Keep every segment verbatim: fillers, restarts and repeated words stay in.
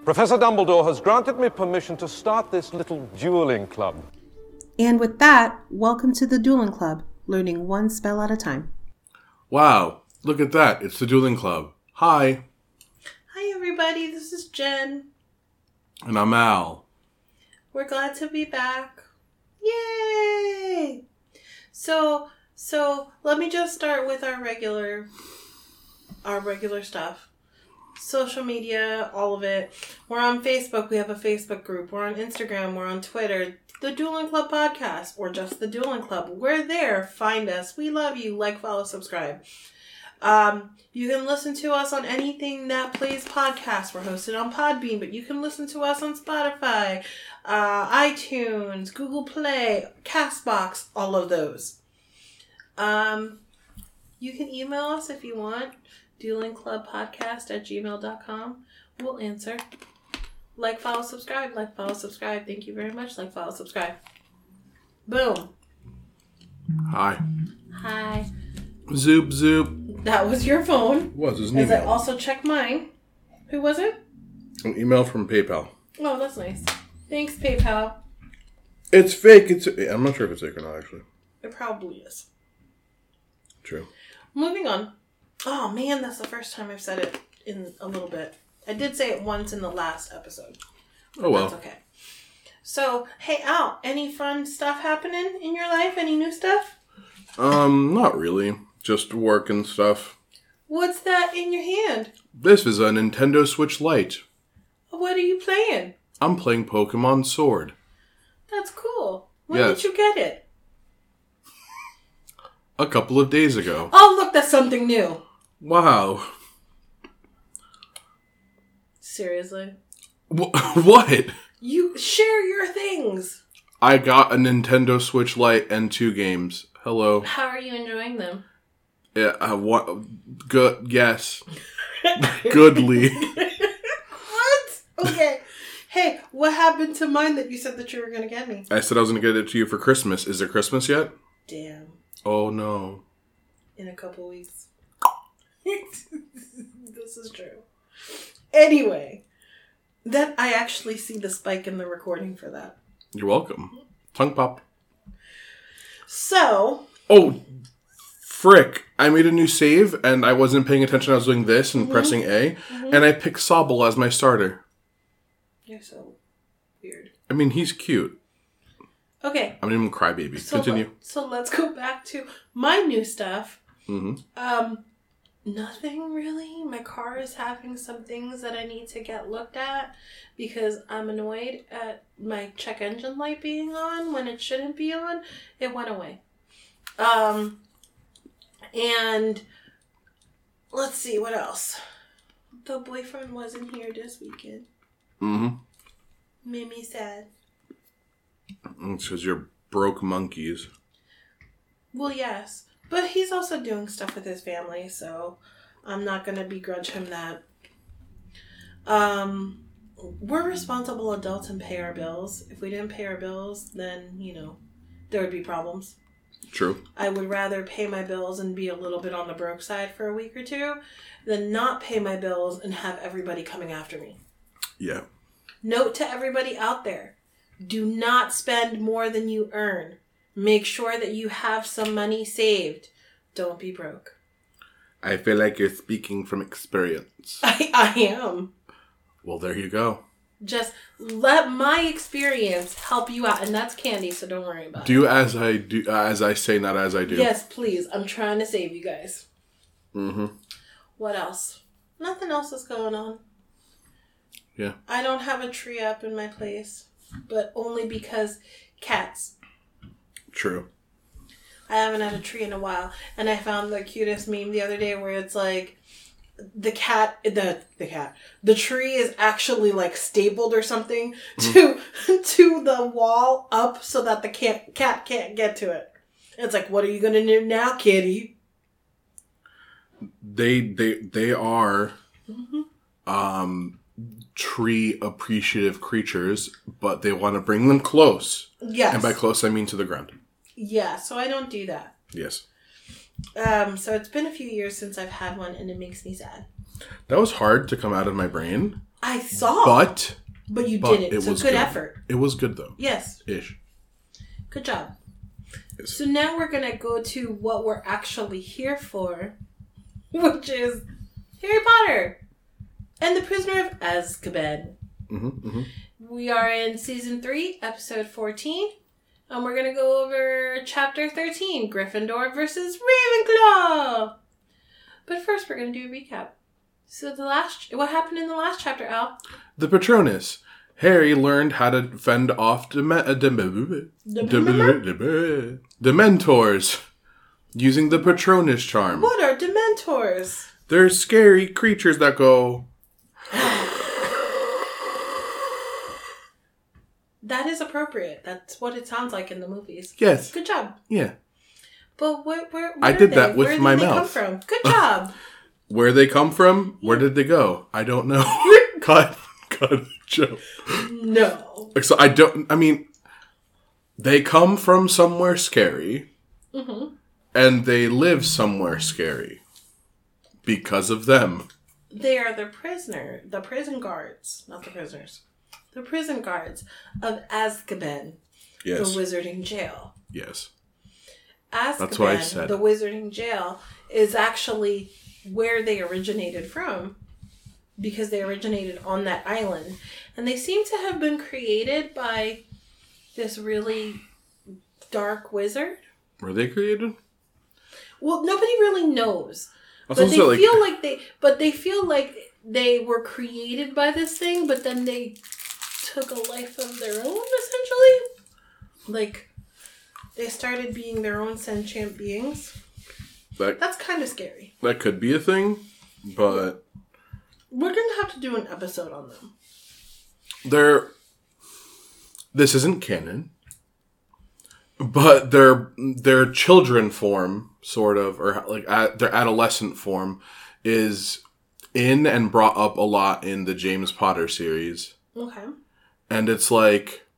Professor Dumbledore has granted me permission to start this little dueling club. And with that, welcome to the Dueling Club, learning one spell at a time. Wow, look at that. It's the Dueling Club. Hi. Hi, everybody. This is Jen. And I'm Al. We're glad to be back. Yay! So, so let me just start with our regular, our regular stuff. Social media, all of it. We're on Facebook. We have a Facebook group. We're on Instagram. We're on Twitter. The Dueling Club Podcast, or just the Dueling Club. We're there. Find us. We love you. Like, follow, subscribe. Um, you can listen to us on anything that plays podcasts. We're hosted on Podbean, but you can listen to us on Spotify, uh, iTunes, Google Play, CastBox, all of those. Um, you can email us if you want. duelingclubpodcast at gmail dot com. We'll answer. Like, follow, subscribe. Like, follow, subscribe. Thank you very much. Like, follow, subscribe. Boom. Hi. Hi. Zoop, zoop. That was your phone. It was. It was an As I email. also check mine. Who was it? An email from PayPal. Oh, that's nice. Thanks, PayPal. It's fake. It's. I'm not sure if it's fake or not, actually. It probably is. True. Moving on. Oh, man, that's the first time I've said it in a little bit. I did say it once in the last episode. Oh, well. That's okay. So, hey, Al, any fun stuff happening in your life? Any new stuff? Um, not really. Just work and stuff. What's that in your hand? This is a Nintendo Switch Lite. What are you playing? I'm playing Pokemon Sword. That's cool. When Yes. did you get it? A couple of days ago. Oh, look, that's something new. Wow. Seriously? Wh- what? You share your things. I got a Nintendo Switch Lite and two games. Hello. How are you enjoying them? Yeah, I want. Good. Yes. Goodly. What? Okay. Hey, what happened to mine that you said that you were going to get me? I said I was going to get it to you for Christmas. Is it Christmas yet? Damn. Oh, no. In a couple weeks. This is true. Anyway, that I actually see the spike in the recording for that. You're welcome. Tongue pop. So. Oh, frick. I made a new save, and I wasn't paying attention. I was doing this and mm-hmm. pressing A, mm-hmm. and I picked Sobble as my starter. You're so weird. I mean, he's cute. Okay. I'm even crybaby. So Continue. Let, so let's go back to my new stuff. Mm-hmm. Um, nothing really. My car is having some things that I need to get looked at because I'm annoyed at my check engine light being on when it shouldn't be on. It went away. Um, and let's see, what else? The boyfriend wasn't here this weekend. Mm-hmm. Made me sad. It's because you're broke monkeys. Well, yes. But he's also doing stuff with his family, so I'm not going to begrudge him that. Um, we're responsible adults and pay our bills. If we didn't pay our bills, then, you know, there would be problems. True. I would rather pay my bills and be a little bit on the broke side for a week or two than not pay my bills and have everybody coming after me. Yeah. Note to everybody out there. Do not spend more than you earn. Make sure that you have some money saved. Don't be broke. I feel like you're speaking from experience. I, I am. Well, there you go. Just let my experience help you out. And that's candy, so don't worry about do it. Do as I do, uh, as I say, not as I do. Yes, please. I'm trying to save you guys. Mm-hmm. What else? Nothing else is going on. Yeah. I don't have a tree up in my place. But only because cats. True. I haven't had a tree in a while. And I found the cutest meme the other day where it's like, the cat, the the cat, the tree is actually like stapled or something to to the wall up so that the cat, cat can't get to it. It's like, what are you going to do now, kitty? They, they, they are... Mm-hmm. Um... tree appreciative creatures, but they want to bring them close. Yes. And by close, I mean to the ground. Yeah, so I don't do that. Yes. Um, so it's been a few years since I've had one, and it makes me sad. That was hard to come out of my brain. I saw. But But you but didn't. it So was good, good. effort. It was good though. Yes. Ish. Good job. Yes. So now we're going to go to what we're actually here for, which is Harry Potter and the Prisoner of Azkaban. Mm-hmm, mm-hmm. We are in season three, episode fourteen, and we're going to go over chapter thirteen, Gryffindor versus Ravenclaw. But first, we're going to do a recap. So the last, what happened in the last chapter, Al? The Patronus. Harry learned how to fend off Dem- uh, Dem- Dem- Dementors using the Patronus charm. What are Dementors? They're scary creatures that go... That is appropriate. That's what it sounds like in the movies. Yes. Good job. Yeah. But what, where, where I are did they? that with where my did they mouth. come from? Good job. Where they come from? Where did they go? I don't know. cut. Cut. Joke. No. So I don't... I mean... They come from somewhere scary. Mm-hmm. And they live somewhere scary. Because of them. They are the prisoner, the prison guards, not the prisoners. The prison guards of Azkaban, Yes. the wizarding jail. Yes. Azkaban, That's what I said. the wizarding jail, is actually where they originated from, because they originated on that island. And they seem to have been created by this really dark wizard. Were they created? Well, nobody really knows. I was But also they like- feel like they but they feel like they were created by this thing, but then they took a life of their own, essentially. Like, they started being their own sentient beings. That, That's kind of scary. that could be a thing, but We're going to have to do an episode on them. they're... This isn't canon. But their their children form, sort of, or like at, their adolescent form, is in and brought up a lot in the James Potter series. Okay. And it's like...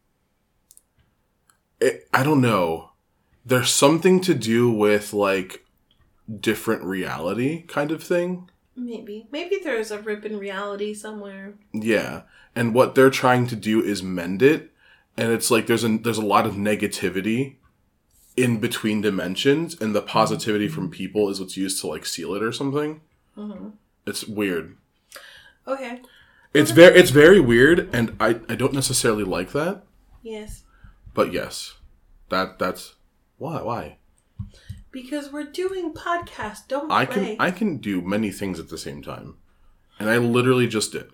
It, I don't know. There's something to do with, like, different reality kind of thing. Maybe. Maybe there's a rip in reality somewhere. Yeah. And what they're trying to do is mend it. And it's like there's a, there's a lot of negativity in between dimensions. And the positivity from people is what's used to, like, seal it or something. Mm-hmm. It's weird. Okay. It's very it's very weird. And I, I don't necessarily like that. Yes. But yes. That That's... Why? Why? Because we're doing podcasts. Don't I play. can I can do many things at the same time. And I literally just did.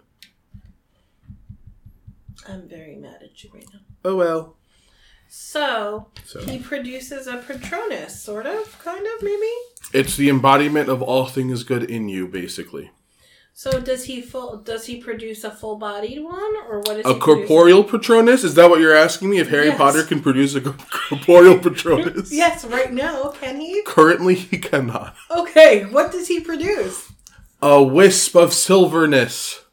I'm very mad at you right now. Oh well. So, So. he produces a Patronus, sort of, kind of, maybe? It's the embodiment of all things good in you, basically. So does he full? Does he produce a full-bodied one, or what is A he corporeal Patronus? Is that what you're asking me? If Harry Yes. Potter can produce a corporeal Patronus? producing? Yes, right now, can he? Currently, he cannot. Okay, what does he produce? A wisp of silverness.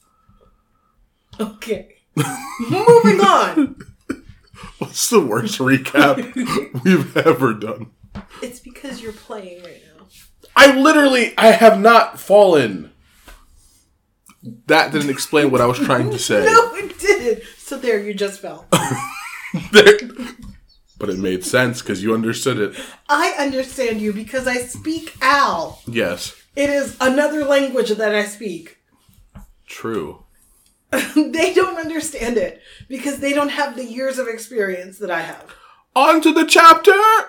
Okay, moving on. What's the worst recap we've ever done? It's because you're playing right now. I literally, I have not fallen. That didn't explain what I was trying to say. No, it didn't. So there, you just fell. There- but it made sense because you understood it. I understand you because I speak Al. Yes. It is another language that I speak. True. They don't understand it because they don't have the years of experience that I have. On to the chapter!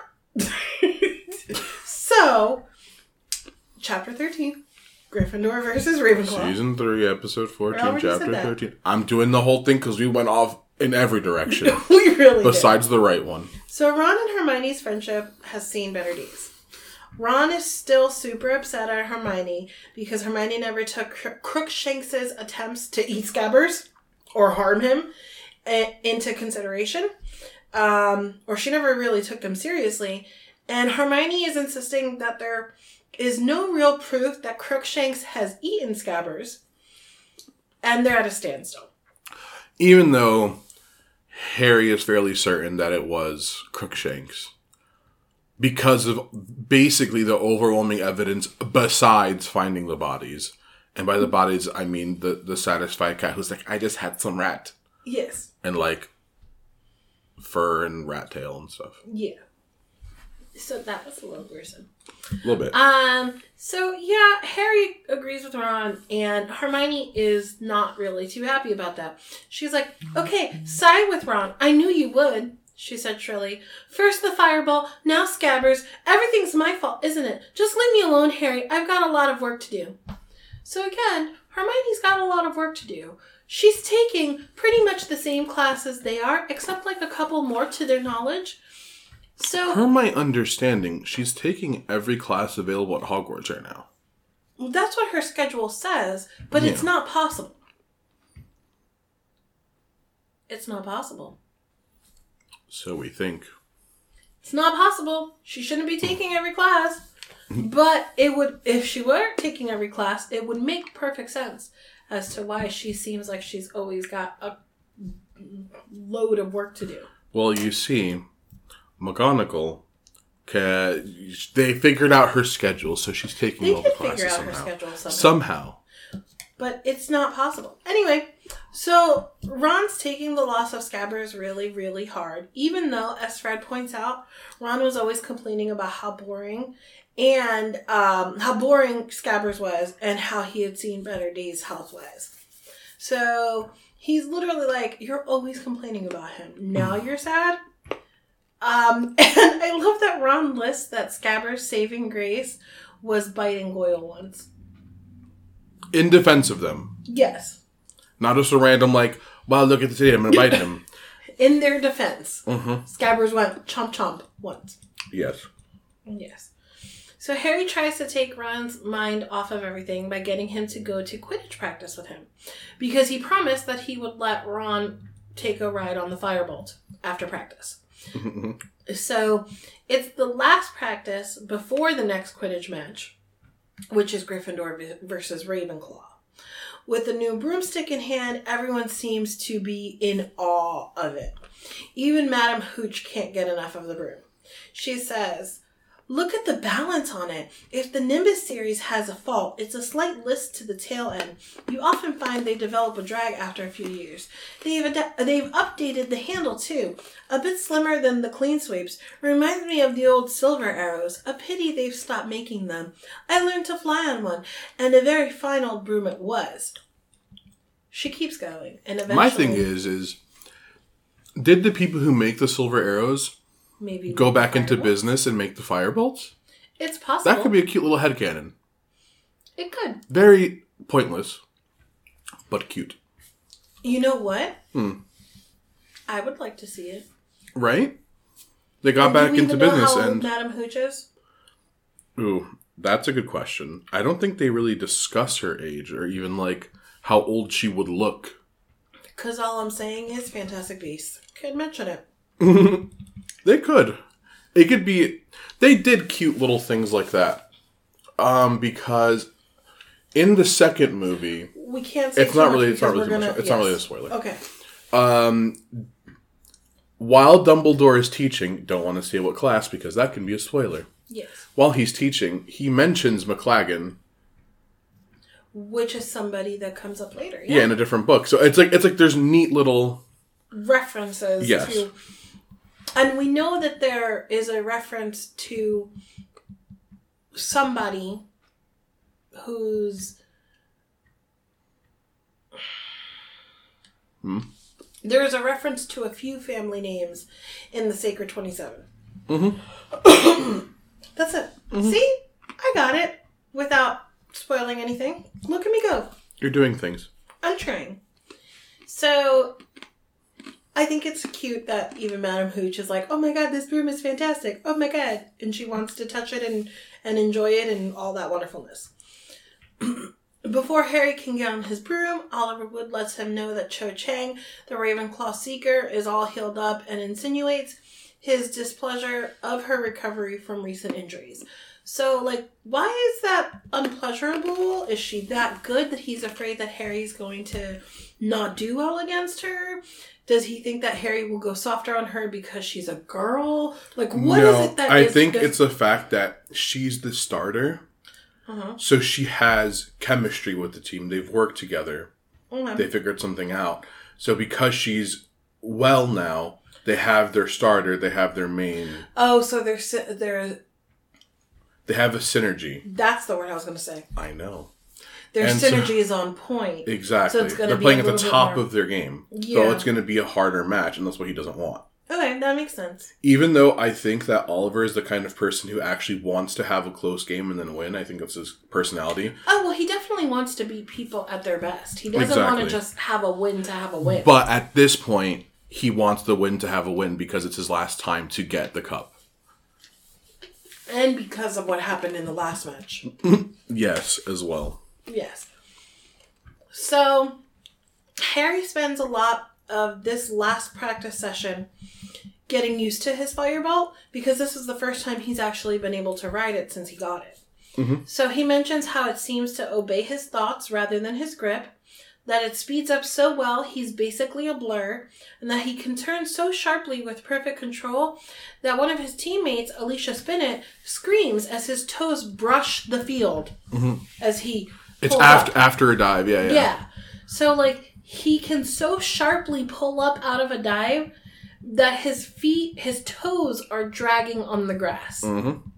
So, chapter thirteen, Gryffindor versus Ravenclaw. Season three, episode I fourteen, already said chapter that. thirteen. I'm doing the whole thing because we went off in every direction. We really did. Besides the right one. So Ron and Hermione's friendship has seen better days. Ron is still super upset at Hermione because Hermione never took Cro- Crookshanks's attempts to eat Scabbers or harm him uh, into consideration. Um, or she never really took them seriously. And Hermione is insisting that there is no real proof that Crookshanks has eaten Scabbers. And they're at a standstill. Even though Harry is fairly certain that it was Crookshanks. Because of basically the overwhelming evidence besides finding the bodies. And by the bodies, I mean the, the satisfied cat who's like, I just had some rat. Yes. And like fur and rat tail and stuff. Yeah. So that was a little gruesome. A little bit. Um, so yeah, Harry agrees with Ron, and Hermione is not really too happy about that. She's like, okay, side with Ron. I knew you would, she said shrilly. First the fireball, now Scabbers. Everything's my fault, isn't it? Just leave me alone, Harry. I've got a lot of work to do. So again, Hermione's got a lot of work to do. She's taking pretty much the same class as they are, except like a couple more to their knowledge. So, per my understanding, she's taking every class available at Hogwarts right now. That's what her schedule says, but yeah. It's not possible. It's not possible. So we think. It's not possible. She shouldn't be taking every class. But it would, if she were taking every class, it would make perfect sense as to why she seems like she's always got a load of work to do. Well, you see, McGonagall, they figured out her schedule, so she's taking they all the did classes figure out somehow. Her schedule somehow. somehow. But it's not possible. Anyway, so Ron's taking the loss of Scabbers really, really hard. Even though, as Fred points out, Ron was always complaining about how boring and um, how boring Scabbers was and how he had seen better days health-wise. So he's literally like, you're always complaining about him. Now you're sad? Um, and I love that Ron lists that Scabbers' saving grace was biting Goyle once. In defense of them. Yes. Not just a random, like, wow, look at this idiot, I'm going to bite him. In their defense. Mm-hmm. Scabbers went chomp chomp once. Yes. Yes. So Harry tries to take Ron's mind off of everything by getting him to go to Quidditch practice with him. Because he promised that he would let Ron take a ride on the Firebolt after practice. So it's the last practice before the next Quidditch match, which is Gryffindor versus Ravenclaw. With the new broomstick in hand, everyone seems to be in awe of it. Even Madame Hooch can't get enough of the broom. She says, look at the balance on it. If the Nimbus series has a fault, it's a slight list to the tail end. You often find they develop a drag after a few years. They've ad- they've updated the handle too. A bit slimmer than the clean sweeps. Reminds me of the old silver arrows. A pity they've stopped making them. I learned to fly on one, and a very fine old broom it was. She keeps going, and eventually... My thing is, is did the people who make the silver arrows maybe go back into business and make the firebolts? It's possible. That could be a cute little headcanon. It could. Very pointless, but cute. You know what? Hmm. I would like to see it. Right? They got and back do we into even know business how and... old Madame Hooch is? Ooh, that's a good question. I don't think they really discuss her age or even, like, how old she would look. Because all I'm saying is Fantastic Beasts. Could mention it. They could. It could be... They did cute little things like that. Um, because in the second movie... We can't say it's not really. It's because not really. we're Gonna, gonna, it's yes. not really a spoiler. Okay. Um, while Dumbledore is teaching, don't want to say what class because that can be a spoiler. Yes. While he's teaching, he mentions McLaggen, which is somebody that comes up later. Yeah, yeah in a different book. So it's like it's like there's neat little references yes. to, and we know that there is a reference to somebody who's. Hmm? There is a reference to a few family names in the Sacred twenty-seven. Mm-hmm. That's it. Mm-hmm. See? I got it without spoiling anything. Look at me go. You're doing things. I'm trying. So, I think it's cute that even Madame Hooch is like, oh my god, this broom is fantastic. Oh my god. And she wants to touch it and, and enjoy it and all that wonderfulness. Before Harry can get on his broom, Oliver Wood lets him know that Cho Chang, the Ravenclaw Seeker, is all healed up and insinuates his displeasure of her recovery from recent injuries. So, like, why is that unpleasurable? Is she that good that he's afraid that Harry's going to not do well against her? Does he think that Harry will go softer on her because she's a girl? Like, what no, is it that I is think this- it's the fact that she's the starter. Uh-huh. So she has chemistry with the team. They've worked together. Okay. They figured something out. So because she's well now, they have their starter. They have their main. Oh, so they're sy- they're. They have a synergy. That's the word I was going to say. I know. Their And so- synergy is on point. Exactly. So it's gonna They're be playing a at the little bit top more- of their game. Yeah. So it's going to be a harder match, and that's what he doesn't want. Okay, that makes sense. Even though I think that Oliver is the kind of person who actually wants to have a close game and then win. I think that's his personality. Oh, well, he definitely wants to beat people at their best. He doesn't want Exactly. to just have a win to have a win. But at this point, he wants the win to have a win because it's his last time to get the cup. And because of what happened in the last match. Yes, as well. Yes. So, Harry spends a lot of this last practice session getting used to his firebolt because this is the first time he's actually been able to ride it since he got it. Mm-hmm. So he mentions how it seems to obey his thoughts rather than his grip, that it speeds up so well he's basically a blur, and that he can turn so sharply with perfect control that one of his teammates, Alicia Spinnet, screams as his toes brush the field Mm-hmm. as he It's pulls after up. after a dive, yeah, yeah. Yeah. So, like, he can so sharply pull up out of a dive that his feet, his toes are dragging on the grass. Mm-hmm.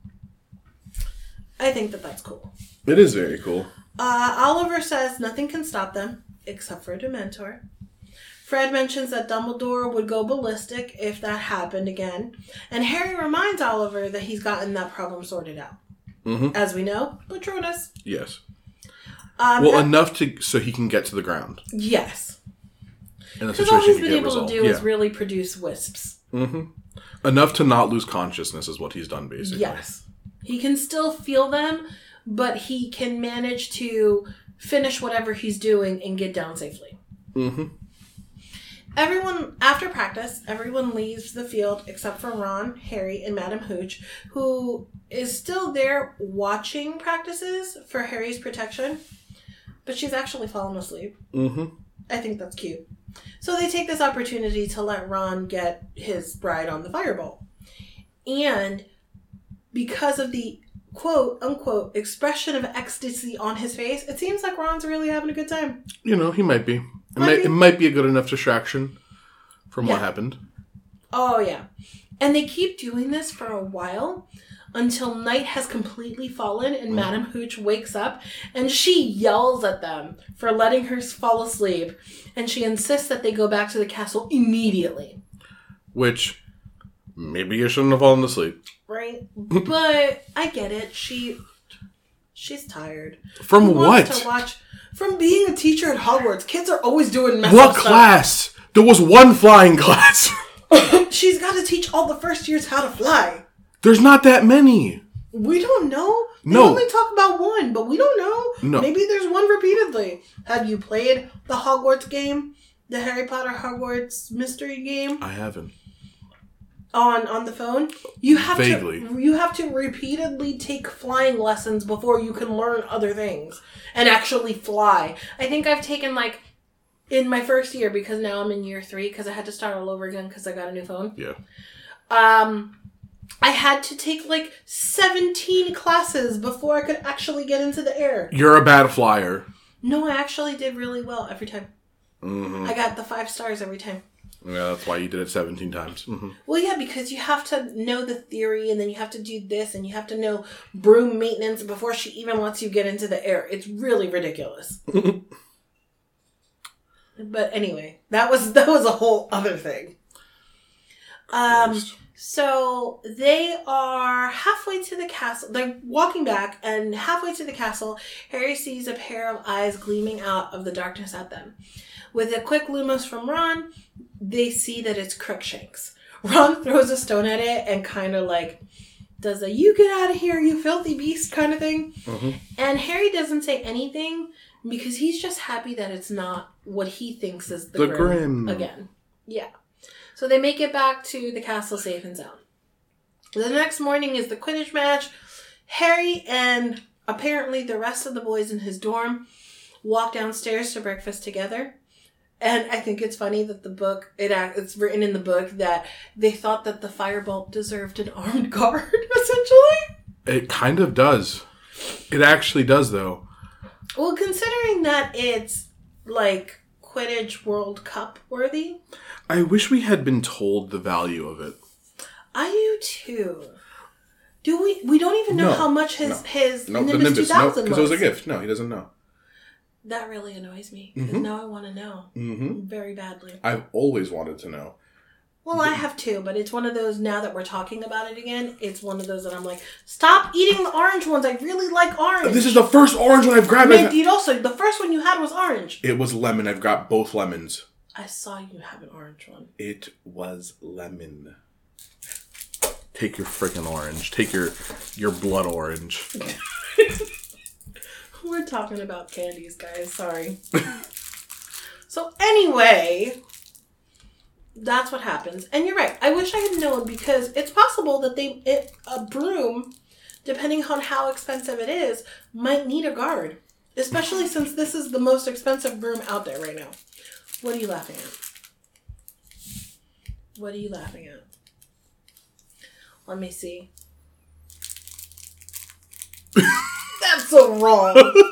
I think that that's cool. It is very cool. Uh, Oliver says nothing can stop them, except for a Dementor. Fred mentions that Dumbledore would go ballistic if that happened again. And Harry reminds Oliver that he's gotten that problem sorted out. Mm-hmm. As we know, Patronus. Yes. Um, Well, uh, enough to so he can get to the ground. yes. In a Because all situation he's he been can able resolve. to do yeah. is really produce wisps. Mm-hmm. Enough to not lose consciousness is what he's done, basically. Yes. He can still feel them, but he can manage to finish whatever he's doing and get down safely. Mm-hmm. Everyone, after practice, everyone leaves the field except for Ron, Harry, and Madame Hooch, who is still there watching practices for Harry's protection, but she's actually fallen asleep. Mm-hmm. I think that's cute. So they take this opportunity to let Ron get his bride on the firebolt. And because of the quote unquote expression of ecstasy on his face, it seems like Ron's really having a good time. You know, he might be. It Might might, be. it might be a good enough distraction from what Yeah. happened. Oh, yeah. And they keep doing this for a while until night has completely fallen and Madame Hooch wakes up and she yells at them for letting her fall asleep. And she insists that they go back to the castle immediately. Which, maybe you shouldn't have fallen asleep. Right? But I get it. She... She's tired. From Who what? wants to watch... From being a teacher at Hogwarts. Kids are always doing messed What up stuff. class? There was one flying class. She's got to teach all the first years how to fly. There's not that many. We don't know. They No. only talk about one, but we don't know. No. Maybe there's one repeatedly. Have you played the Hogwarts game? The Harry Potter Hogwarts mystery game I haven't. on on the phone? You have Vaguely. to you have to repeatedly take flying lessons before you can learn other things and actually fly. I think I've taken like in my first year because now I'm in year three because I had to start all over again because I got a new phone. Yeah. Um, I had to take like seventeen classes before I could actually get into the air. You're a bad flyer. No, I actually did really well every time. Mm-hmm. I got the five stars every time. Yeah, that's why you did it seventeen times. Mm-hmm. Well, yeah, because you have to know the theory and then you have to do this and you have to know broom maintenance before she even lets you get into the air. It's really ridiculous. But anyway, that was that was a whole other thing. Um, so they are halfway to the castle. They're walking back, and halfway to the castle, Harry sees a pair of eyes gleaming out of the darkness at them. With a quick Lumos from Ron, they see that it's Crookshanks. Ron throws a stone at it and kind of like does a "you get out of here, you filthy beast" kind of thing. Mm-hmm. And Harry doesn't say anything because he's just happy that it's not what he thinks is the, The Grim, Grim. again. Yeah. So they make it back to the castle safe and sound. The next morning is the Quidditch match. Harry and apparently the rest of the boys in his dorm walk downstairs to breakfast together. And I think it's funny that the book, it act- it's written in the book that they thought that the firebolt deserved an armed guard, essentially. It kind of does. It actually does, though. Well, considering that it's like Quidditch World Cup worthy, I wish we had been told the value of it. I do too. Do we? We don't even know No, how much his no. his No, the Nimbus, Nimbus. two No, thousand because it was was. a gift. No, he doesn't know. That really annoys me because Mhm. now I want to know Mm-hmm. very badly. I've always wanted to know. Well, I have too, but it's one of those now that we're talking about it again. It's one of those that I'm like, stop eating the orange ones. I really like orange. This is the first orange one I've grabbed. Indeed, also the first one you had was orange. It was lemon. I've got both lemons. I saw you have an orange one. It was lemon. Take your freaking orange. Take your your blood orange. We're talking about candies, guys. Sorry. So anyway, that's what happens. And you're right. I wish I had known because it's possible that they it, a broom, depending on how expensive it is, might need a guard. Especially since this is the most expensive broom out there right now. What are you laughing at? What are you laughing at? Let me see. That's so wrong.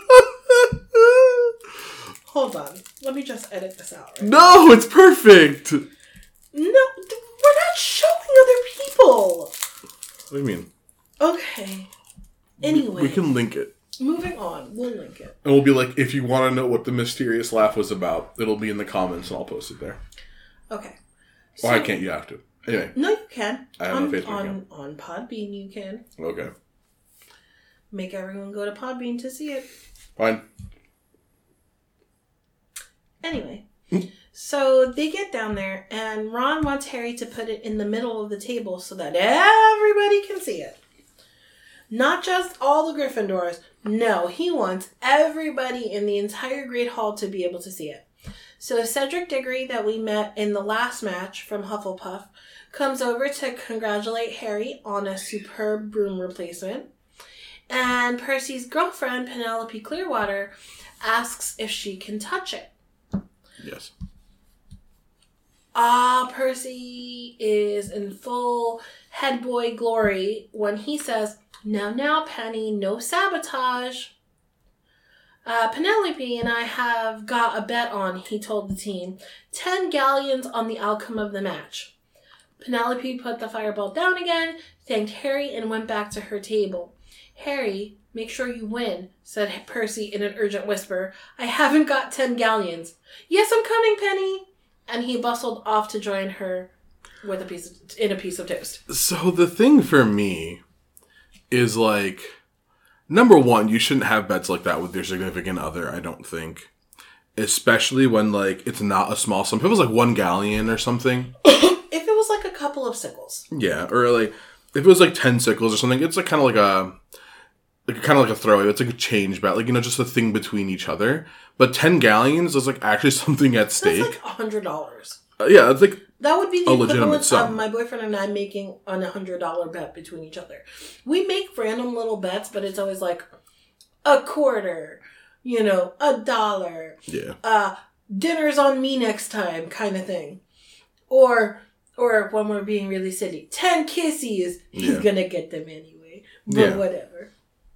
Hold on. Let me just edit this out. Right? No, it's perfect. What No, we're not showing other people. do you mean? Okay. Anyway. We can link it. Moving on. We'll link it. And we'll be like, if you want to know what the mysterious laugh was about, it'll be in the comments and I'll post it there. Okay. Well, I can't. You have to. Anyway. No, you can. I have on, a Facebook on, account. on Podbean, you can. Okay. Make everyone go to Podbean to see it. Fine. Anyway. So they get down there and Ron wants Harry to put it in the middle of the table so that everybody can see it. Not just all the Gryffindors. No, he wants everybody in the entire Great Hall to be able to see it. So Cedric Diggory, that we met in the last match from Hufflepuff, comes over to congratulate Harry on a superb broom replacement. And Percy's girlfriend, Penelope Clearwater, asks if she can touch it. Yes. Ah, Percy is in full head boy glory when he says, "Now, now, Penny, no sabotage." Uh, Penelope and I have got a bet on, he told the team. Ten galleons on the outcome of the match. Penelope put the fireball down again, thanked Harry, and went back to her table. "Harry, make sure you win," said Percy in an urgent whisper. "I haven't got ten galleons." "Yes, I'm coming, Penny." And he bustled off to join her with a piece of, in a piece of toast. So the thing for me is like, number one, you shouldn't have bets like that with your significant other, I don't think. Especially when, like, it's not a small sum. If it was, like, one galleon or something. If it was, like, a couple of sickles. Yeah, or, like, if it was, like, ten sickles or something, it's, like, kind of like a, like, kind of like a throwaway. It's, like, a change bet. Like, you know, just a thing between each other. But ten galleons is, like, actually something at stake. That's, like, one hundred dollars. Uh, yeah, it's, like, That would be the a legitimate equivalent sum. of my boyfriend and I making an one hundred dollars bet between each other. We make random little bets, but it's always like a quarter, you know, a dollar, yeah. uh, dinner's on me next time kind of thing. Or, or when we're being really silly, ten kissies, he's Yeah. gonna get them anyway. But Yeah. whatever.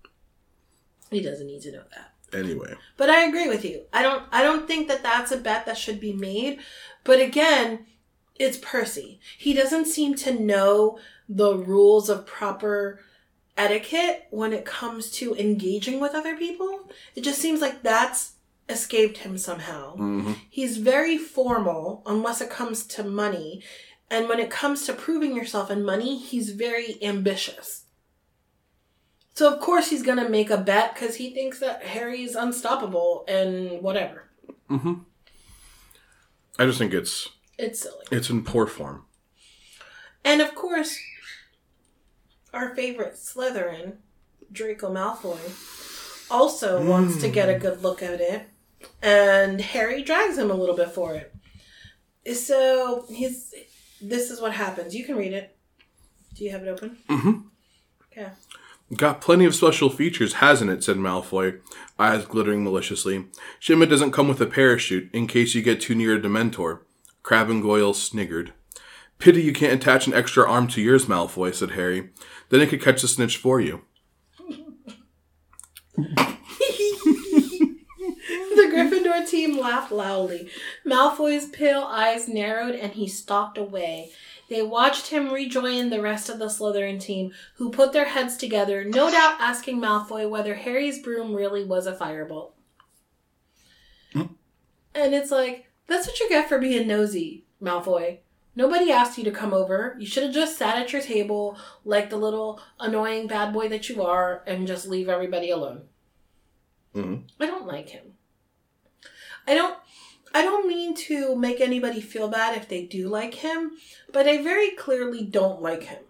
He doesn't need to know that. Anyway. But I agree with you. I don't I don't think that that's a bet that should be made. But again, it's Percy. He doesn't seem to know the rules of proper etiquette when it comes to engaging with other people. It just seems like that's escaped him somehow. Mm-hmm. He's very formal unless it comes to money. And when it comes to proving yourself in money, he's very ambitious. So, of course, he's going to make a bet because he thinks that Harry's unstoppable and whatever. Mm-hmm. I just think it's... It's silly. It's in poor form. And, of course, our favorite Slytherin, Draco Malfoy, also mm. wants to get a good look at it. And Harry drags him a little bit for it. So, he's... This is what happens. You can read it. Do you have it open? Mm-hmm. Okay. Got plenty of special features, hasn't it? Said Malfoy, eyes glittering maliciously. Shimma doesn't come with a parachute, in case you get too near a Dementor. Crabbe and Goyle sniggered. Pity you can't attach an extra arm to yours, Malfoy, said Harry. Then it could catch the snitch for you. The Gryffindor team laughed loudly. Malfoy's pale eyes narrowed and he stalked away. They watched him rejoin the rest of the Slytherin team, who put their heads together, no doubt asking Malfoy whether Harry's broom really was a firebolt. Mm. And it's like, that's what you get for being nosy, Malfoy. Nobody asked you to come over. You should have just sat at your table like the little annoying bad boy that you are and just leave everybody alone. Mm-hmm. I don't like him. I don't I don't mean to make anybody feel bad if they do like him, but I very clearly don't like him.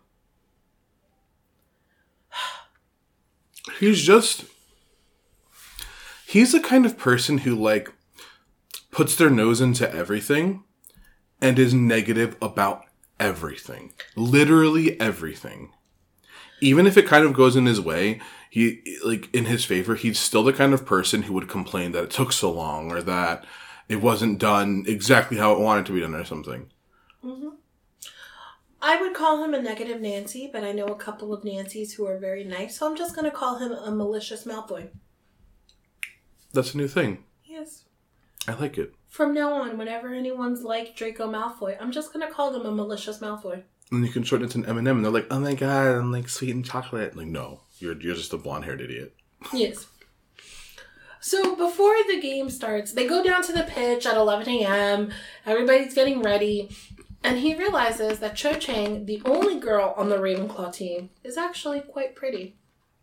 He's just... He's the kind of person who, like, puts their nose into everything and is negative about everything. Literally everything. Even if it kind of goes in his way, he, like, in his favor, he's still the kind of person who would complain that it took so long or that it wasn't done exactly how it wanted to be done or something. Mm-hmm. I would call him a negative Nancy, but I know a couple of Nancys who are very nice, so I'm just going to call him a malicious Malfoy. That's a new thing. Yes. I like it. From now on, whenever anyone's like Draco Malfoy, I'm just going to call them a malicious Malfoy. And you can shorten it to an M and M, and they're like, oh my god, I'm like sweet and chocolate. Like, no, you're you're just a blonde-haired idiot. Yes. So before the game starts, they go down to the pitch at eleven a.m. Everybody's getting ready. And he realizes that Cho Chang, the only girl on the Ravenclaw team, is actually quite pretty.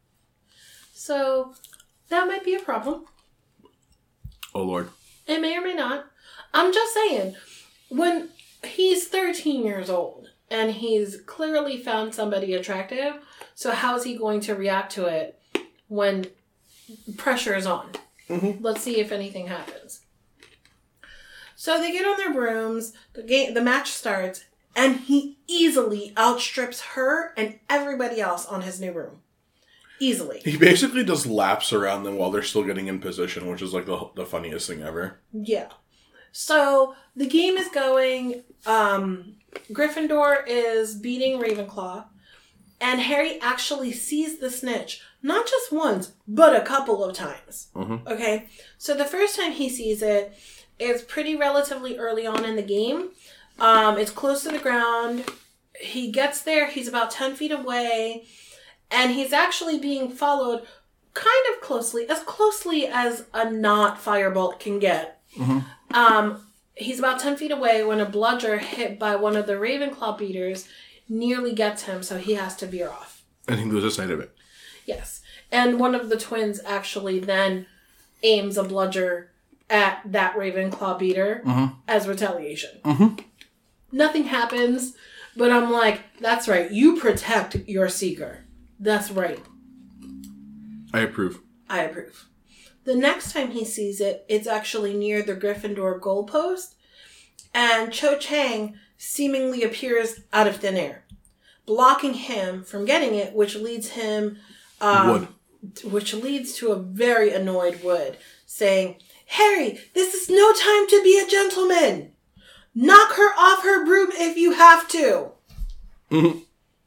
So that might be a problem. Oh, Lord. It may or may not. I'm just saying, when he's thirteen years old and he's clearly found somebody attractive, so how's he going to react to it when pressure is on? Mm-hmm. Let's see if anything happens. So they get on their brooms, the game, the match starts, and he easily outstrips her and everybody else on his new broom. Easily. He basically just laps around them while they're still getting in position, which is like the, the funniest thing ever. Yeah. So the game is going, um, Gryffindor is beating Ravenclaw, and Harry actually sees the snitch, not just once, but a couple of times. Mm-hmm. Okay? So the first time he sees it is pretty relatively early on in the game. Um, it's close to the ground. He gets there, he's about ten feet away, and he's actually being followed kind of closely, as closely as a not firebolt can get. Mm-hmm. Um, he's about ten feet away when a bludger hit by one of the Ravenclaw beaters nearly gets him, so he has to veer off. And he loses sight of it. Yes. And one of the twins actually then aims a bludger at that Ravenclaw beater mm-hmm. as retaliation. Mm-hmm. Nothing happens, but I'm like, that's right. You protect your seeker. That's right. I approve. I approve. The next time he sees it, it's actually near the Gryffindor goalpost, and Cho Chang seemingly appears out of thin air, blocking him from getting it, which leads him, um, Wood. which leads to a very annoyed Wood, saying, Harry, this is no time to be a gentleman. Knock her off her broom if you have to. Mm-hmm.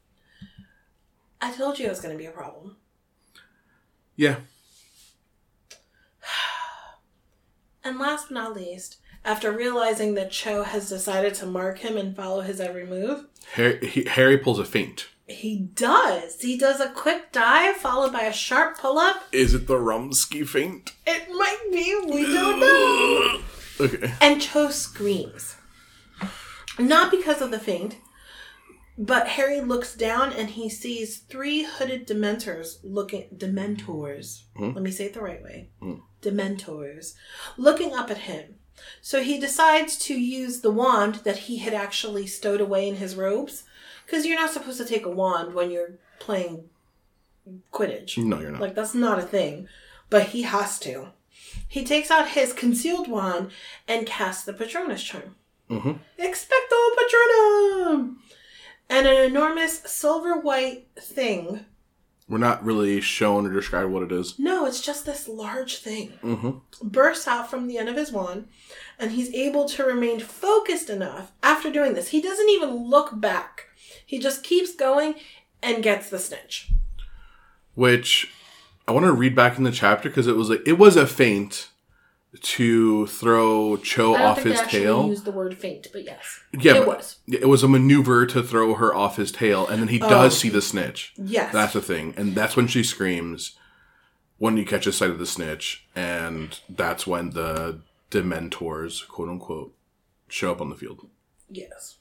I told you it was going to be a problem. Yeah. And last but not least, after realizing that Cho has decided to mark him and follow his every move, Harry, he, Harry pulls a feint. He does. He does a quick dive followed by a sharp pull-up. Is it the Rumsky feint? It might be. We don't know. Okay. And Cho screams. Not because of the feint, but Harry looks down and he sees three hooded Dementors looking... Dementors. Hmm? Let me say it the right way. Hmm. Dementors. Looking up at him. So he decides to use the wand that he had actually stowed away in his robes. Because you're not supposed to take a wand when you're playing Quidditch. No, you're not. Like, that's not a thing. But he has to. He takes out his concealed wand and casts the Patronus charm. Mm-hmm. Expecto Patronum! And an enormous silver-white thing. We're not really shown or described what it is. No, it's just this large thing. Mm-hmm. Bursts out from the end of his wand, and he's able to remain focused enough after doing this. He doesn't even look back. He just keeps going and gets the snitch. Which, I want to read back in the chapter because it was like it was a feint to throw Cho I don't off think his they actually tail. used the word faint, but yes. Yeah, it but was. It was a maneuver to throw her off his tail, and then he does see the snitch. Yes. That's the thing. And that's when she screams when you catch a sight of the snitch, and that's when the Dementors, quote unquote, show up on the field. Yes.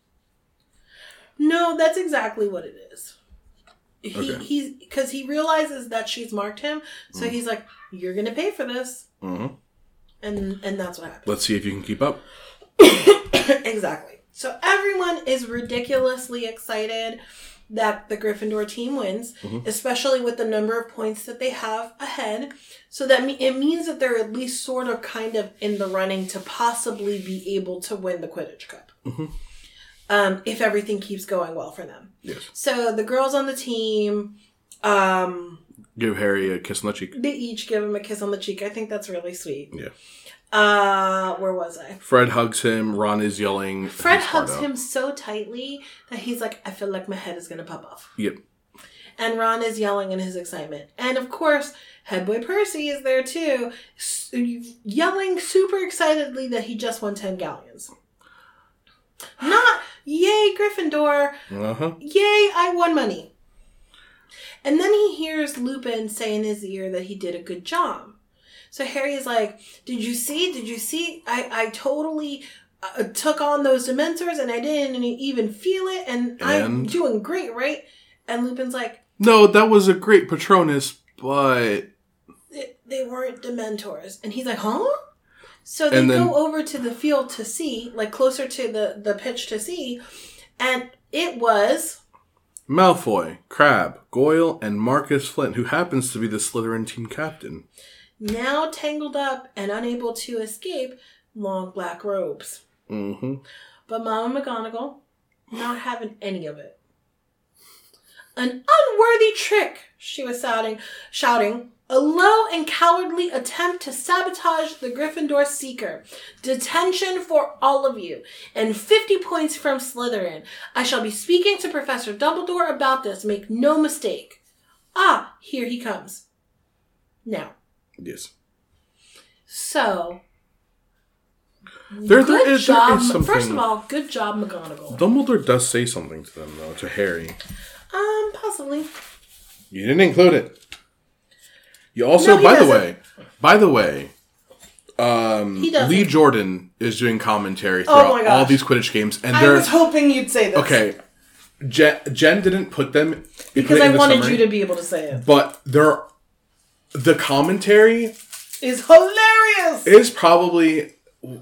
No, that's exactly what it is. He Okay. he's because he realizes that she's marked him, so Mm. he's like, "You're gonna pay for this," Mm-hmm. and and that's what happened. Let's see if you can keep up. Exactly. So everyone is ridiculously excited that the Gryffindor team wins, Mhm. especially with the number of points that they have ahead. So that me- it means that they're at least sort of kind of in the running to possibly be able to win the Quidditch Cup. Mhm. Um, if everything keeps going well for them. Yes. So the girls on the team, um, Give Harry a kiss on the cheek. they each give him a kiss on the cheek. I think that's really sweet. Yeah. Uh, where was I? Fred hugs him. Ron is yelling. Fred his heart hugs out. him so tightly that he's like, I feel like my head is going to pop off. Yep. And Ron is yelling in his excitement. And of course, Headboy Percy is there too, s- yelling super excitedly that he just won ten galleons. Not, yay, Gryffindor. Uh-huh. Yay, I won money. And then he hears Lupin say in his ear that he did a good job. So Harry is like, did you see? Did you see? I, I totally uh, took on those Dementors and I didn't even feel it. And, I'm And? doing great, right? And Lupin's like, No, that was a great Patronus, but... they, they weren't Dementors. And he's like, huh? So they And then- go over to the field to see, like closer to the, the pitch to see. And it was... Malfoy, Crabbe, Goyle, and Marcus Flint, who happens to be the Slytherin team captain. now tangled up and unable to escape long black robes. Mm-hmm. But Mama McGonagall, not having any of it. An unworthy trick, she was shouting, shouting. A low and cowardly attempt to sabotage the Gryffindor Seeker. Detention for all of you. And fifty points from Slytherin. I shall be speaking to Professor Dumbledore about this. Make no mistake. Ah, here he comes. Now. Yes. So, There, good there is, job. there is something... First of all, good job, McGonagall. Dumbledore does say something to them, though, to Harry. Um, possibly. You didn't include it. You also, No, he by the doesn't. way, by the way, um, He doesn't. Lee Jordan is doing commentary Oh throughout my gosh. all these Quidditch games, and I they're was hoping you'd say this. okay. Jen, Jen didn't put them put Because it I in the wanted summary, you to be able to say it. but they're the commentary It's hilarious! is probably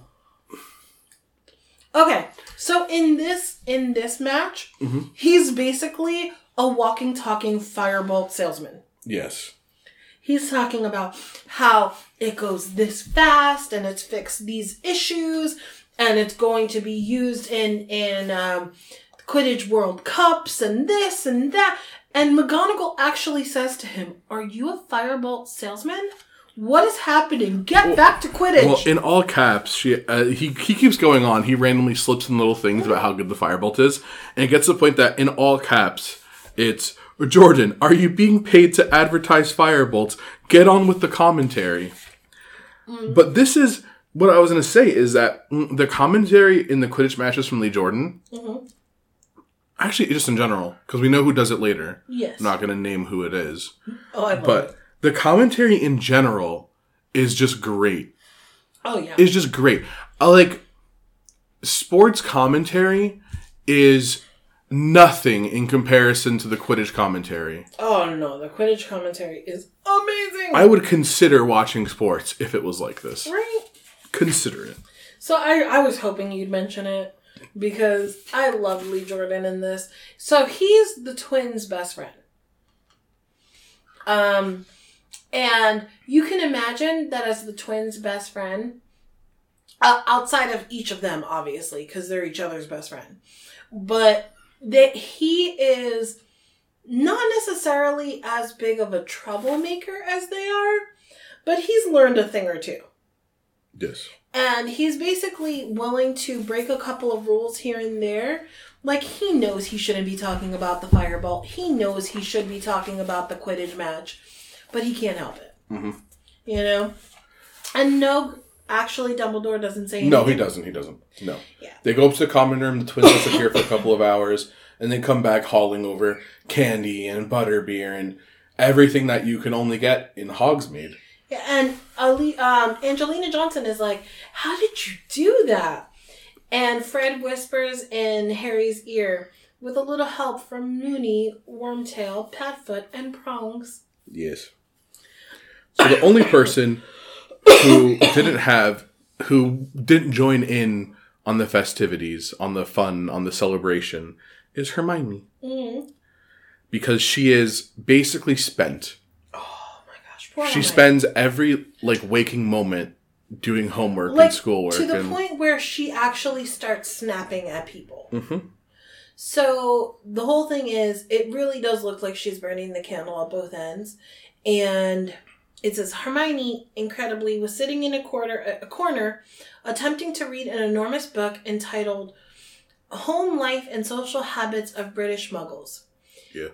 Okay, so in this in this match, Mm-hmm. he's basically a walking, talking firebolt salesman. yes. He's talking about how it goes this fast and it's fixed these issues and it's going to be used in in um, Quidditch World Cups and this and that. And McGonagall actually says to him, "Are you a firebolt salesman? What is happening? Get back to Quidditch." Well, in all caps, she uh, he he keeps going on. He randomly slips in little things about how good the firebolt is, and it gets to the point that in all caps, it's Jordan. Are you being paid to advertise firebolts? Get on with the commentary. Mm. But this is what I was going to say is that mm, the commentary in the Quidditch matches from Lee Jordan, Mm-hmm. actually just in general, because we know who does it later. Yes. I'm not going to name who it is, Oh, I love but it. the commentary in general is just great. Oh, yeah. Is just great. I like sports commentary is nothing in comparison to the Quidditch commentary. Oh, no. The Quidditch commentary is amazing. I would consider watching sports if it was like this. Right? Consider it. So I, I was hoping you'd mention it because I love Lee Jordan in this. So he's the twins' best friend. Um, and you can imagine that as the twins' best friend, uh, outside of each of them, obviously, because they're each other's best friend, but that he is not necessarily as big of a troublemaker as they are, but he's learned a thing or two. Yes. And he's basically willing to break a couple of rules here and there. Like, he knows he shouldn't be talking about the firebolt. He knows he should be talking about the Quidditch match. but he can't help it. Mm-hmm. You know? And no, actually, Dumbledore doesn't say anything. No, he doesn't. He doesn't. No. Yeah. They go up to the common room, the twins disappear for a couple of hours, and then come back hauling over candy and butterbeer and everything that you can only get in Hogsmeade. Yeah, and Ali, um, Angelina Johnson is like, how did you do that? And Fred whispers in Harry's ear, with a little help from Moony, Wormtail, Padfoot, and Prongs. Yes. So the only person who didn't have, who didn't join in on the festivities, on the fun, on the celebration, is Hermione. Mm. Because she is basically spent. Oh my gosh, poor She Hermione. spends every, like, waking moment doing homework like, and schoolwork. to the and, point where she actually starts snapping at people. Mm-hmm. So the whole thing is, it really does look like she's burning the candle at both ends. And it says, Hermione, incredibly, was sitting in a, quarter, a corner attempting to read an enormous book entitled Home Life and Social Habits of British Muggles. Yeah.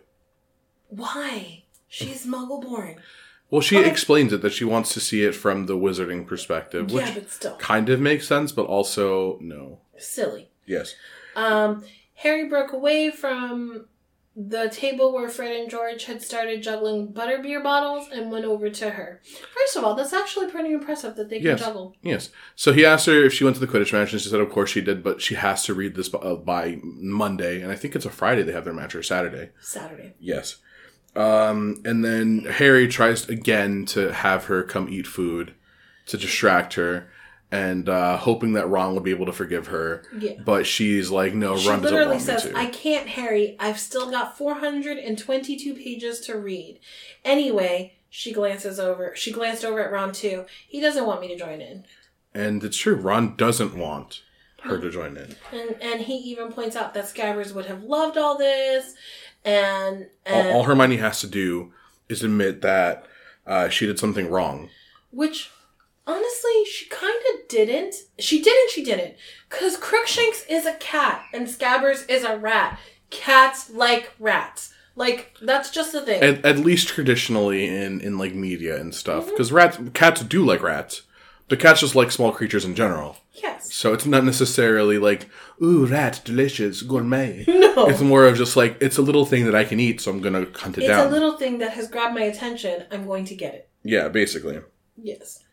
Why? She's Muggle-born. Well, she Okay. explains it that she wants to see it from the wizarding perspective, which Yeah, but still. kind of makes sense, but also no. Silly. Yes. Um, Harry broke away from the table where Fred and George had started juggling butterbeer bottles and went over to her. First of all, that's actually pretty impressive that they can Yes. juggle. Yes. So he asked her if she went to the Quidditch match, and she said, of course she did, but she has to read this by, uh, by Monday, and I think it's a Friday they have their match, or Saturday. Saturday. Yes. Um, and then Harry tries again to have her come eat food to distract her, and uh, hoping that Ron would be able to forgive her. Yeah. But she's like, no, She Ron doesn't literally want says, me to. I can't, Harry. I've still got four hundred twenty-two pages to read. Anyway, she glances over. She glanced over at Ron, too. He doesn't want me to join in. And it's true. Ron doesn't want her to join in. And and he even points out that Scabbers would have loved all this. And, All, and all Hermione has to do is admit that uh, she did something wrong. which, honestly, she kind of didn't. She didn't, she didn't. Because Crookshanks is a cat and Scabbers is a rat. Cats like rats. Like, that's just the thing. At, at least traditionally in, in like media and stuff. Mm-hmm. Because rats, cats do like rats. But cats just like small creatures in general. Yes. So it's not necessarily like, ooh, rat, delicious, gourmet. No. It's more of just like, it's a little thing that I can eat, so I'm going to hunt it It's down. a little thing that has grabbed my attention. I'm going to get it. Yeah, basically. Yes.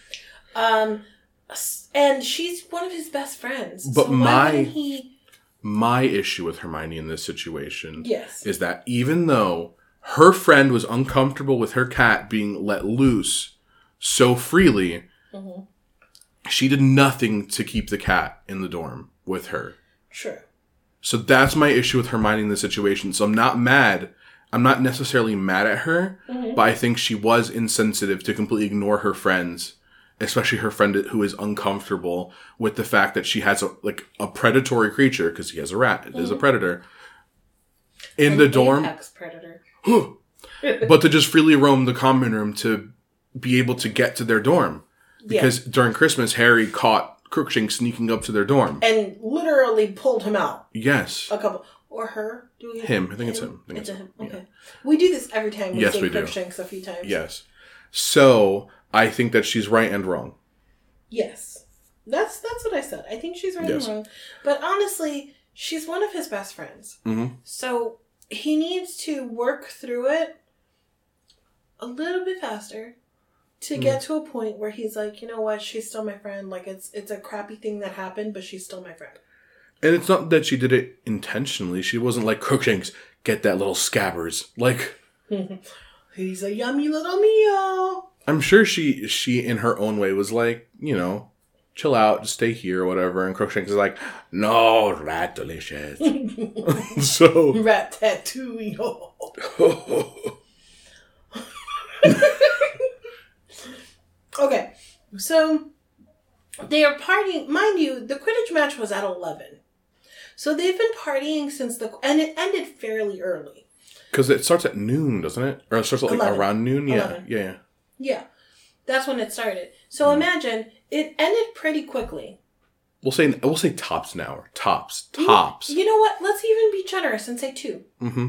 Um, s- and she's one of his best friends. But so why my- wouldn't he? My issue with Hermione in this situation Yes. is that even though her friend was uncomfortable with her cat being let loose so freely, Mm-hmm. she did nothing to keep the cat in the dorm with her. True. So that's my issue with Hermione in this situation. So I'm not mad. I'm not necessarily mad at her, Mm-hmm. but I think she was insensitive to completely ignore her friends, especially her friend who is uncomfortable with the fact that she has a, like a predatory creature, because he has a rat, it is a predator, in An the dorm. apex predator. But to just freely roam the common room to be able to get to their dorm. Because during Christmas, Harry caught Crookshanks sneaking up to their dorm. And literally pulled him out. Yes. A couple. Or her. Do we Him. I think it's him. I think it's it's a him. him. Okay. We do this every time we Yes, say we do. Crookshanks a few times. Yes. So, I think that she's right and wrong. Yes. That's that's what I said. I think she's right Yes. and wrong. But honestly, she's one of his best friends. Mm-hmm. So he needs to work through it a little bit faster to get to a point where he's like, you know what, she's still my friend. Like, it's it's a crappy thing that happened, but she's still my friend. And it's not that she did it intentionally. She wasn't like, Crookshanks, get that little Scabbers. Like, He's a yummy little meal. I'm sure she, she in her own way was like, you know, chill out, just stay here or whatever. And Crookshanks is like, no, rat delicious. So, Rat tattooing. Okay, so they are partying. Mind you, the Quidditch match was at eleven. So they've been partying since the... And it ended fairly early. because it starts at noon, doesn't it? Or it starts at like eleven. around noon? Yeah, eleven. yeah, yeah. Yeah, that's when it started. So imagine, it ended pretty quickly. We'll say, we'll say tops an hour. Tops. Tops. You know what? Let's even be generous and say two. Mm-hmm.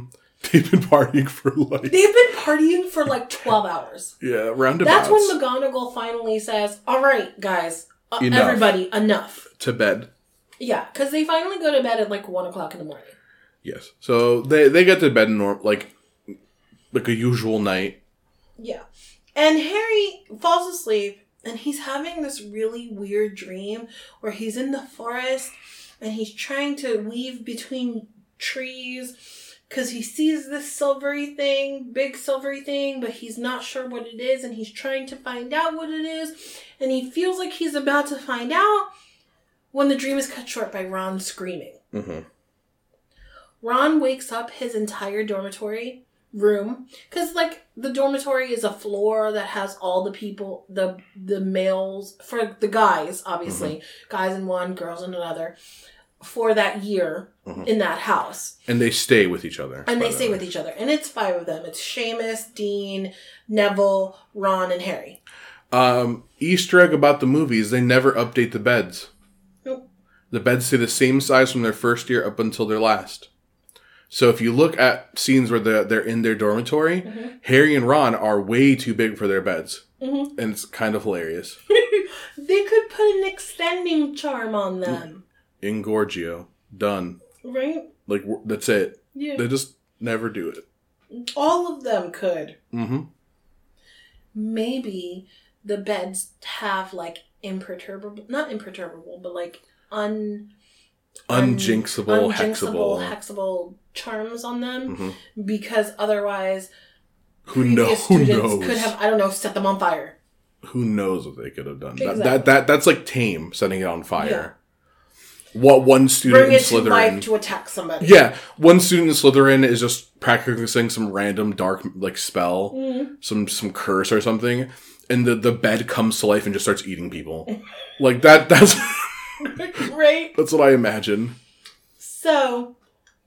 They've been partying for like... They've been partying for like twelve hours. Yeah, roundabouts. That's when McGonagall finally says, all right, guys, uh, Enough. everybody, enough. To bed. Yeah, because they finally go to bed at like one o'clock in the morning. Yes. So they, they get to bed norm like like a usual night. Yeah. And Harry falls asleep, and he's having this really weird dream where he's in the forest, and he's trying to weave between trees, because he sees this silvery thing, big silvery thing, but he's not sure what it is, and he's trying to find out what it is, and he feels like he's about to find out when the dream is cut short by Ron screaming. Mm-hmm. Ron wakes up his entire dormitory room, because, like, the dormitory is a floor that has all the people, the the males, for the guys, obviously, mm-hmm. guys in one, girls in another, for that year mm-hmm. in that house. And they stay with each other. And they stay with each other. And it's five of them. It's Seamus, Dean, Neville, Ron, and Harry. Um, Easter egg about the movies, they never update the beds. Nope. The beds stay the same size from their first year up until their last. So if you look at scenes where they're, they're in their dormitory, mm-hmm. Harry and Ron are way too big for their beds. Mm-hmm. And it's kind of hilarious. They could put an extending charm on them. Engorgio. Done. Right? Like, that's it. Yeah. They just never do it. All of them could. Mm-hmm. Maybe the beds have, like, imperturbable... Not imperturbable, but, like, un... Unjinxable, un- hexable. hexable charms on them. Mm-hmm. Because otherwise... Who, know, who students knows? Could have, I don't know, set them on fire. Who knows what they could have done? Exactly. That, that that That's like tame, setting it on fire. Yeah. What one student Bring in it Slytherin... to life to attack somebody. Yeah, one student in Slytherin is just practicing some random dark like spell, mm-hmm. some some curse or something, and the, the bed comes to life and just starts eating people. Like that. That's right. That's what I imagine. So,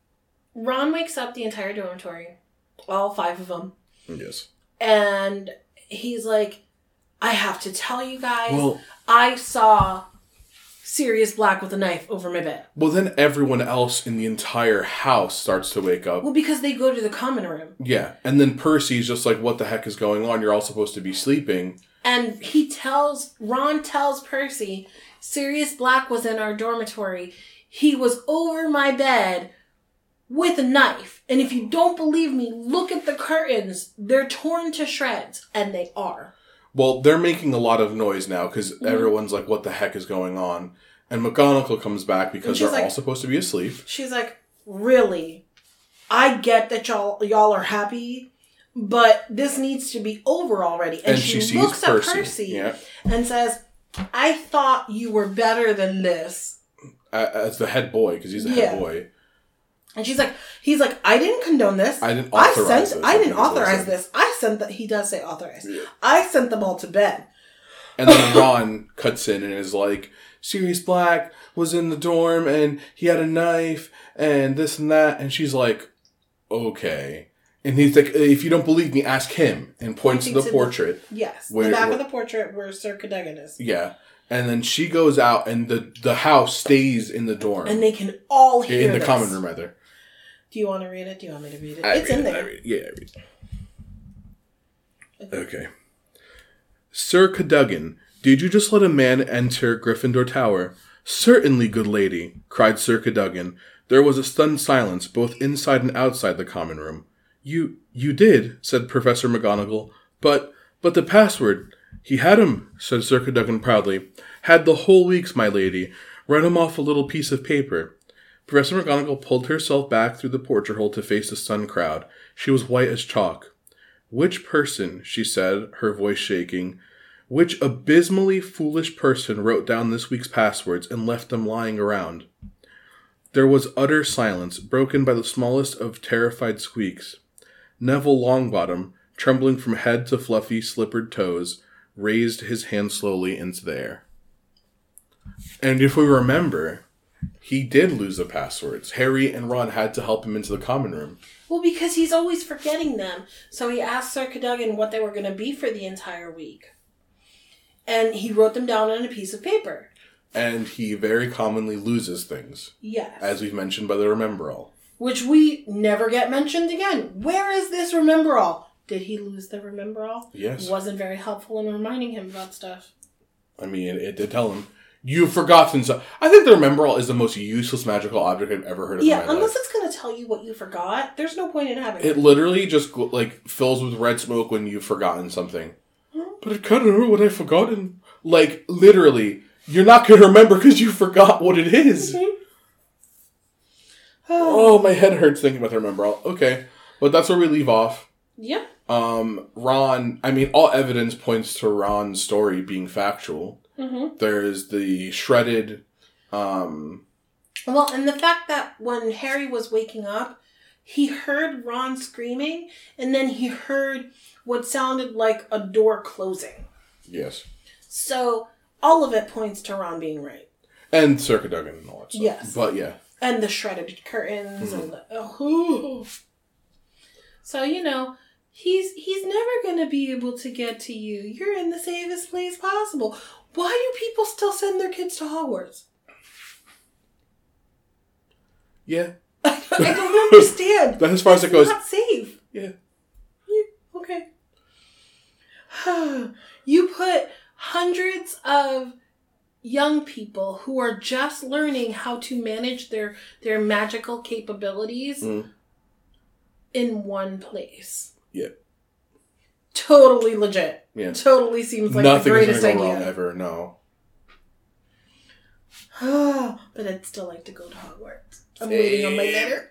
Ron wakes up the entire dormitory, all five of them. Yes. And he's like, I have to tell you guys, well, I saw Sirius Black with a knife over my bed. Well, then everyone else in the entire house starts to wake up. Well, because they go to the common room. Yeah. And then Percy's just like, what the heck is going on? You're all supposed to be sleeping. And he tells, Ron tells Percy, Sirius Black was in our dormitory. He was over my bed with a knife. And if you don't believe me, look at the curtains. They're torn to shreds. And they are. Well, they're making a lot of noise now because mm-hmm. everyone's like, what the heck is going on? And McGonagall comes back because they're like, all supposed to be asleep. She's like, really? I get that y'all y'all are happy, but this needs to be over already. And, and she, she looks sees Percy. at Percy yeah. and says, I thought you were better than this. As the head boy, because he's the yeah. head boy. And she's like, he's like, I didn't condone this. I didn't authorize I sent, this. I didn't authorize this. I sent that. He does say authorize. Yeah. I sent them all to bed. And then Ron cuts in and is like, Sirius Black was in the dorm and he had a knife and this and that. And she's like, okay. And he's like, if you don't believe me, ask him. And points to the to portrait. The, yes. Where, the back where, of the portrait where Sir Cadogan is. Yeah. And then she goes out and the, the house stays in the dorm. And they can all hear In the this. common room, rather. Do you want to read it? Do you want me to read it? I it's read in it, there. I read it. Yeah, I read it. Okay. Sir Cadogan, did you just let a man enter Gryffindor Tower? Certainly, good lady, cried Sir Cadogan. There was a stunned silence, both inside and outside the common room. You, you did, said Professor McGonagall. But, but the password. He had him, said Sir Cadogan proudly. Had the whole week's, my lady. Read him off a little piece of paper. Professor McGonagall pulled herself back through the portrait hole to face the stunned crowd. She was white as chalk. Which person, she said, her voice shaking, which abysmally foolish person wrote down this week's passwords and left them lying around? There was utter silence, broken by the smallest of terrified squeaks. Neville Longbottom, trembling from head to fluffy, slippered toes, raised his hand slowly into the air. And if we remember, he did lose the passwords. Harry and Ron had to help him into the common room. Well, because he's always forgetting them. So he asked Sir Cadogan what they were going to be for the entire week. And he wrote them down on a piece of paper. And he very commonly loses things. Yes. As we've mentioned by the Remember All. which we never get mentioned again. Where is this remember all? Did he lose the remember all? Yes. Wasn't very helpful in reminding him about stuff. I mean, it, it did tell him. You've forgotten so. I think the remember all is the most useless magical object I've ever heard of Yeah, in my unless life. it's going to tell you what you forgot, there's no point in having It literally just like fills with red smoke when you've forgotten something. Hmm? But I can't remember what I've forgotten. Like, literally, you're not going to remember because you forgot what it is. Mm-hmm. Oh, my head hurts thinking about the remember all. Okay, but that's where we leave off. Yeah. Um, Ron, I mean, all evidence points to Ron's story being factual. Mm-hmm. There's the shredded, um... Well, and the fact that when Harry was waking up, he heard Ron screaming, and then he heard what sounded like a door closing. Yes. So, all of it points to Ron being right. And Circa Duggan and all that stuff. Yes. But, yeah. And the shredded curtains, Mm-hmm. and the... Oh. So, you know... He's he's never going to be able to get to you. You're in the safest place possible. Why do people still send their kids to Hogwarts? Yeah. I don't understand. That's as far as it It's goes. not safe. Yeah. Yeah, okay. You put hundreds of young people who are just learning how to manage their, their magical capabilities Mm. in one place. Yeah. Totally legit. Yeah. Totally seems like Nothing the is greatest going to go idea. wrong ever, no. But I'd still like to go to Hogwarts. I'm waiting on my letter.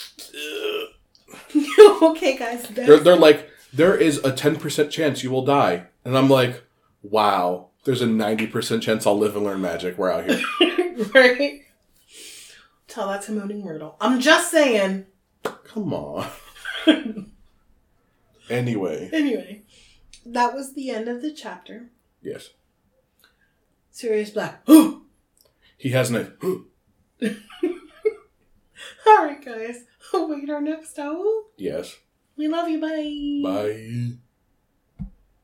Okay, guys. They're, they're like, there is a ten percent chance you will die. And I'm like, wow, there's a ninety percent chance I'll live and learn magic. We're out here. Right? Tell that to Moaning Myrtle. I'm just saying. Come on. Anyway. Anyway, that was the end of the chapter. Yes. Sirius Black. He has a knife. Alright, guys. Await our next owl. Yes. We love you. Bye. Bye.